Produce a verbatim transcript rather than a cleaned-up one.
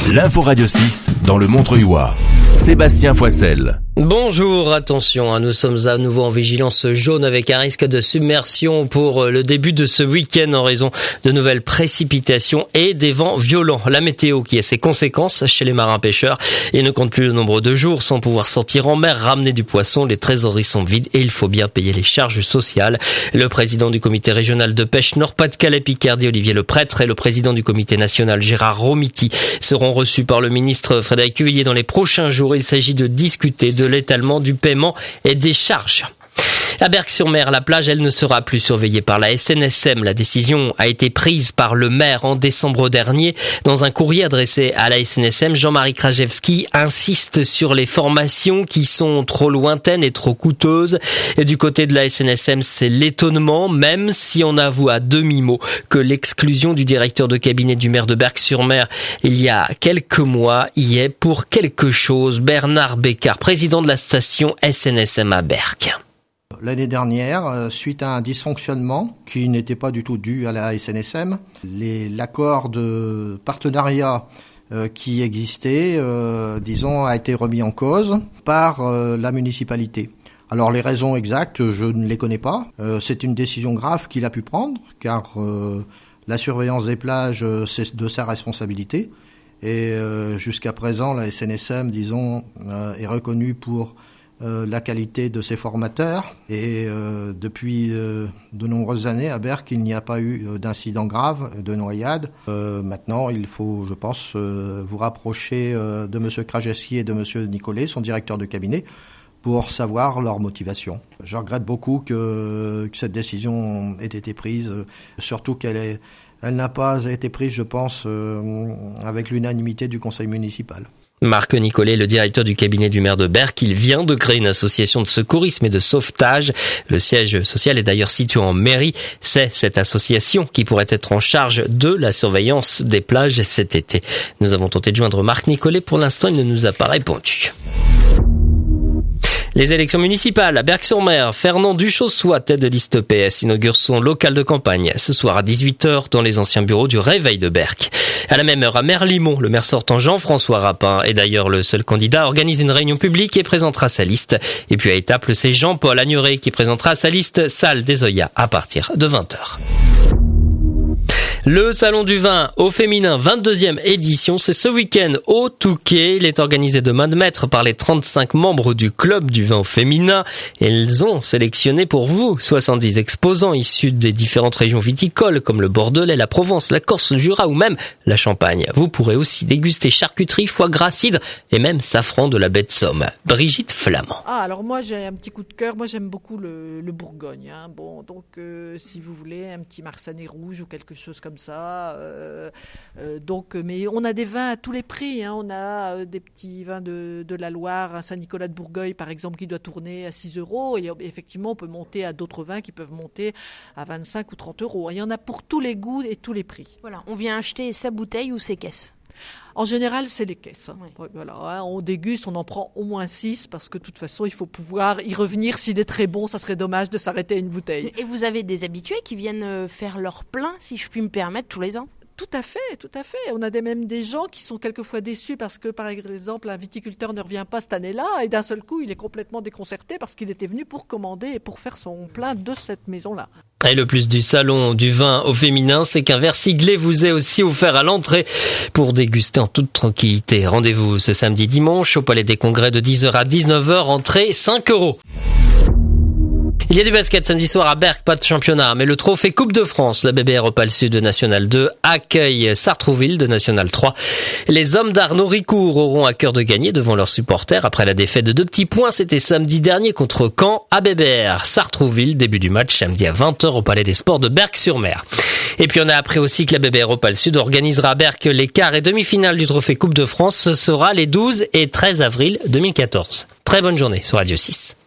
L'info Radio six dans le Montreuilois. Sébastien Foissel. Bonjour, attention, nous sommes à nouveau en vigilance jaune avec un risque de submersion pour le début de ce week-end en raison de nouvelles précipitations et des vents violents. La météo qui a ses conséquences chez les marins pêcheurs et ne compte plus le nombre de jours sans pouvoir sortir en mer, ramener du poisson. Les trésoreries sont vides et il faut bien payer les charges sociales. Le président du comité régional de pêche Nord-Pas-de-Calais-Picardie, Olivier Leprêtre, et le président du comité national, Gérard Romiti, seront reçus par le ministre Frédéric Cuvillier dans les prochains jours. Il s'agit de discuter de l'étalement du paiement et des charges. À Berck-sur-Mer, la plage, elle ne sera plus surveillée par la S N S M. La décision a été prise par le maire en décembre dernier. Dans un courrier adressé à la S N S M, Jean-Marie Krajewski insiste sur les formations qui sont trop lointaines et trop coûteuses. Et du côté de la S N S M, c'est l'étonnement, même si on avoue à demi-mot que l'exclusion du directeur de cabinet du maire de Berck-sur-Mer il y a quelques mois y est pour quelque chose. Bernard Bécard, président de la station S N S M à Berck. L'année dernière, suite à un dysfonctionnement qui n'était pas du tout dû à la S N S M, les, l'accord de partenariat euh, qui existait, euh, disons, a été remis en cause par euh, la municipalité. Alors les raisons exactes, je ne les connais pas. Euh, c'est une décision grave qu'il a pu prendre, car euh, la surveillance des plages, c'est de sa responsabilité. Et euh, jusqu'à présent, la S N S M, disons, euh, est reconnue pour Euh, la qualité de ses formateurs et euh, depuis euh, de nombreuses années à Berck, il n'y a pas eu euh, d'incident grave, de noyade. Euh, maintenant, il faut, je pense, euh, vous rapprocher euh, de M. Krajewski et de M. Nicolet, son directeur de cabinet, pour savoir leur motivation. Je regrette beaucoup que, que cette décision ait été prise, surtout qu'elle est, elle n'a pas été prise, je pense, euh, avec l'unanimité du conseil municipal. Marc Nicolet, le directeur du cabinet du maire de Berck, il vient de créer une association de secourisme et de sauvetage. Le siège social est d'ailleurs situé en mairie. C'est cette association qui pourrait être en charge de la surveillance des plages cet été. Nous avons tenté de joindre Marc Nicolet. Pour l'instant, il ne nous a pas répondu. Les élections municipales à Berck-sur-Mer, Fernand Duchossois, tête de liste P S, inaugure son local de campagne ce soir à dix-huit heures dans les anciens bureaux du Réveil de Berck. À la même heure, à Merlimont, le maire sortant Jean-François Rapin est d'ailleurs le seul candidat, organise une réunion publique et présentera sa liste. Et puis à Étaples, c'est Jean-Paul Agneray qui présentera sa liste Salle des Oyas à partir de vingt heures. Le Salon du Vin au féminin, vingt-deuxième édition, c'est ce week-end au Touquet. Il est organisé de main de maître par les trente-cinq membres du Club du Vin au féminin. Ils ont sélectionné pour vous soixante-dix exposants issus des différentes régions viticoles comme le Bordelais, la Provence, la Corse, le Jura ou même la Champagne. Vous pourrez aussi déguster charcuterie, foie gras, cidre et même safran de la baie de Somme. Brigitte Flamand. Ah, alors moi j'ai un petit coup de cœur. Moi j'aime beaucoup le, le Bourgogne. Hein. Bon, donc euh, si vous voulez un petit Marsanais rouge ou quelque chose comme ça. Euh, euh, donc, mais on a des vins à tous les prix. Hein. On a euh, des petits vins de, de la Loire, un Saint-Nicolas de Bourgueil par exemple qui doit tourner à six euros. Et effectivement, on peut monter à d'autres vins qui peuvent monter à vingt-cinq ou trente euros. Il y en a pour tous les goûts et tous les prix. Voilà, on vient acheter sa bouteille ou ses caisses. En général, c'est les caisses. Hein. Oui. Voilà, hein, on déguste, on en prend au moins six parce que de toute façon, il faut pouvoir y revenir. S'il est très bon, ça serait dommage de s'arrêter à une bouteille. Et vous avez des habitués qui viennent faire leur plein, si je puis me permettre, tous les ans ? Tout à fait, tout à fait. On a des, même des gens qui sont quelquefois déçus parce que, par exemple, un viticulteur ne revient pas cette année-là et d'un seul coup, il est complètement déconcerté parce qu'il était venu pour commander et pour faire son plein de cette maison-là. Et le plus du salon du vin au féminin, c'est qu'un verre siglé vous est aussi offert à l'entrée pour déguster en toute tranquillité. Rendez-vous ce samedi dimanche au Palais des Congrès de dix heures à dix-neuf heures, entrée cinq euros. Il y a du basket samedi soir à Berck, pas de championnat, mais le trophée Coupe de France, la B B R Opal Sud de National deux accueille Sartrouville de National trois. Les hommes d'Arnaud Ricourt auront à cœur de gagner devant leurs supporters après la défaite de deux petits points. C'était samedi dernier contre Caen à B B R. Sartrouville, début du match samedi à vingt heures au Palais des Sports de Berck-sur-Mer. Et puis on a appris aussi que la B B R Opal Sud organisera à Berck les quarts et demi-finales du trophée Coupe de France. Ce sera les douze et treize avril deux mille quatorze. Très bonne journée sur Radio six.